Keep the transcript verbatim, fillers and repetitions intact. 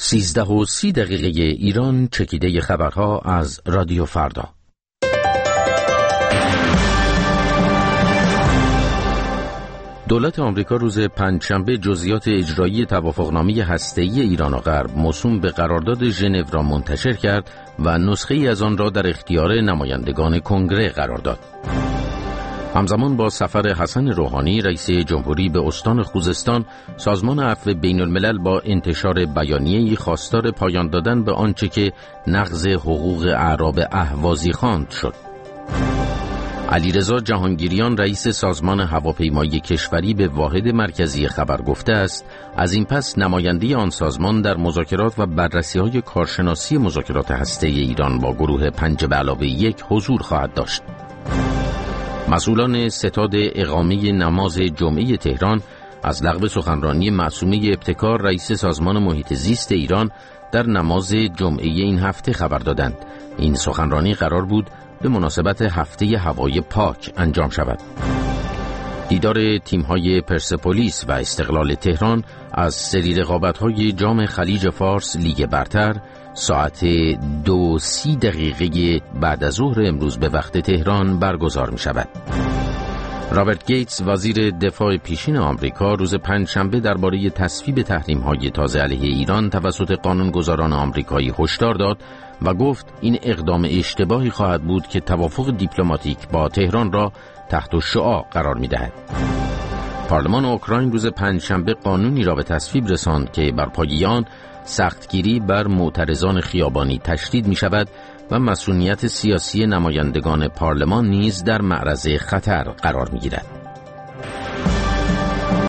سیزده و سی دقیقه ایران، چکیده خبرها از رادیو فردا. دولت آمریکا روز پنجشنبه جزئیات اجرایی توافقنامه هسته‌ای ایران و غرب موسوم به قرارداد ژنو را منتشر کرد و نسخه‌ای از آن را در اختیار نمایندگان کنگره قرار داد. همزمان با سفر حسن روحانی رئیس جمهوری به استان خوزستان، سازمان عفو بین الملل با انتشار بیانیه‌ای خواستار پایان دادن به آنچه که نقض حقوق اعراب اهوازی خواند شد. علیرضا جهانگیریان رئیس سازمان هواپیمایی کشوری به واحد مرکزی خبر گفته است از این پس نماینده آن سازمان در مذاکرات و بررسی‌های کارشناسی مذاکرات هسته‌ای ایران با گروه پنج به علاوه یک حضور خواهد داشت. مسئولان ستاد اقامه نماز جمعه تهران از لغو سخنرانی معصومه ابتکار رئیس سازمان محیط زیست ایران در نماز جمعه این هفته خبر دادند. این سخنرانی قرار بود به مناسبت هفته هوای پاک انجام شود. دیدار تیم‌های پرسپولیس و استقلال تهران از سری رقابت‌های جام خلیج فارس لیگ برتر ساعت دو سی دقیقه بعد از ظهر امروز به وقت تهران برگزار می شود. رابرت گیتس وزیر دفاع پیشین آمریکا روز پنجشنبه درباره تصویب تحریم‌های تازه علیه ایران توسط قانونگذاران آمریکایی هشدار داد و گفت این اقدام اشتباهی خواهد بود که توافق دیپلماتیک با تهران را تحت شعاع قرار می‌دهد. پارلمان اوکراین روز پنجشنبه قانونی را به تصویب رساند که بر پایه آن سختگیری بر معترضان خیابانی تشدید می شود و مسئولیت سیاسی نمایندگان پارلمان نیز در معرض خطر قرار می گیرد.